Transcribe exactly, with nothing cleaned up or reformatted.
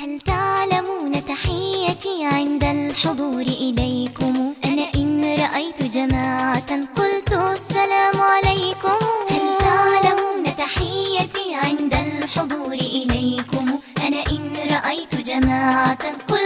هل تعلمون تحيتي عند الحضور إليكم؟ أنا إن رأيت جماعة قلت السلام عليكم. هل تعلمون تحيتي عند الحضور إليكم؟ أنا إن رأيت جماعة قلت